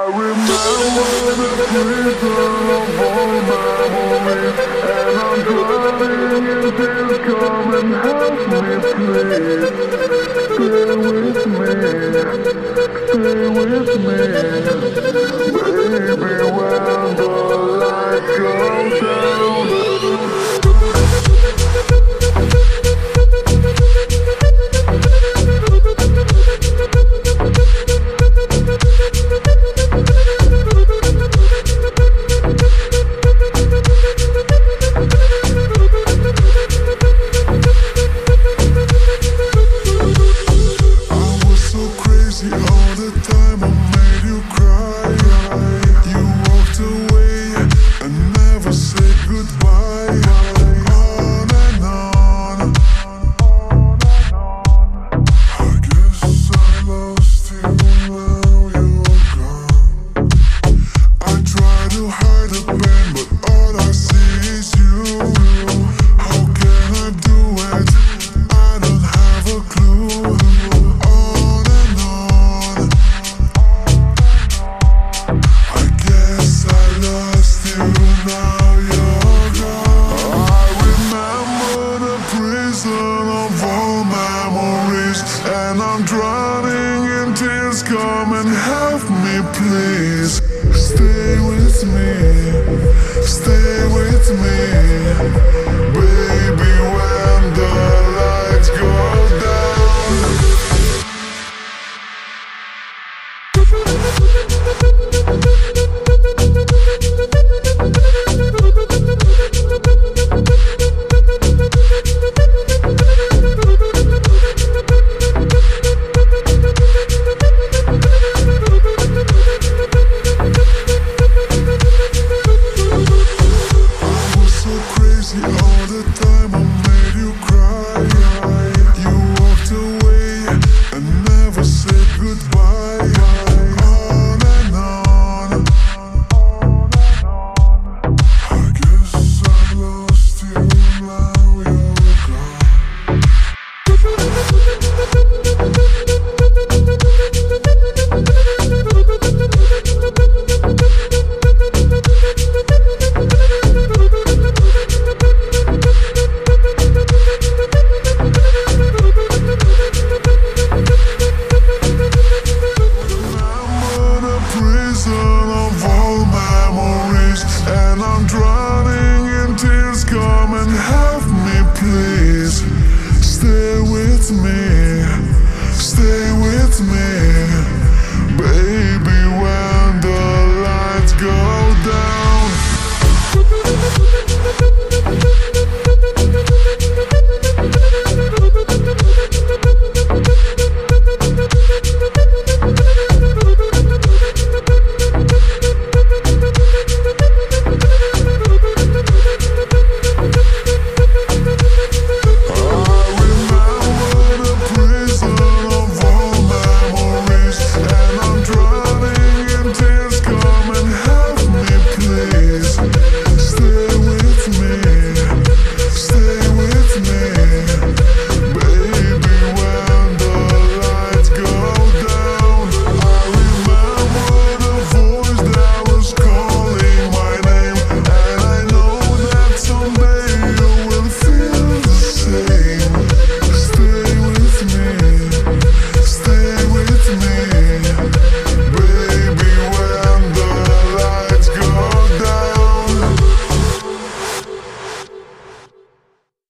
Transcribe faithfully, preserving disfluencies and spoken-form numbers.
remember the prison of all memories, and I'm drowning in tears. Come and help me, please. Stay with me, stay with me, baby. When the lights go down. All the time I made you cry. You walked away and never said goodbye. On and on. I guess I lost you, now you're gone. I try to hide the pain, but all I see is you. How can I do it? I don't have a clue. And I'm drowning in tears. Come and help me, please. Stay with me, stay with me, baby. When the lights go all the time I made you cry. You walked away and never said goodbye. On and on. I guess I lost you, now you're gone. And I'm drowning in tears. Come and help me, please. Stay with me, stay with me.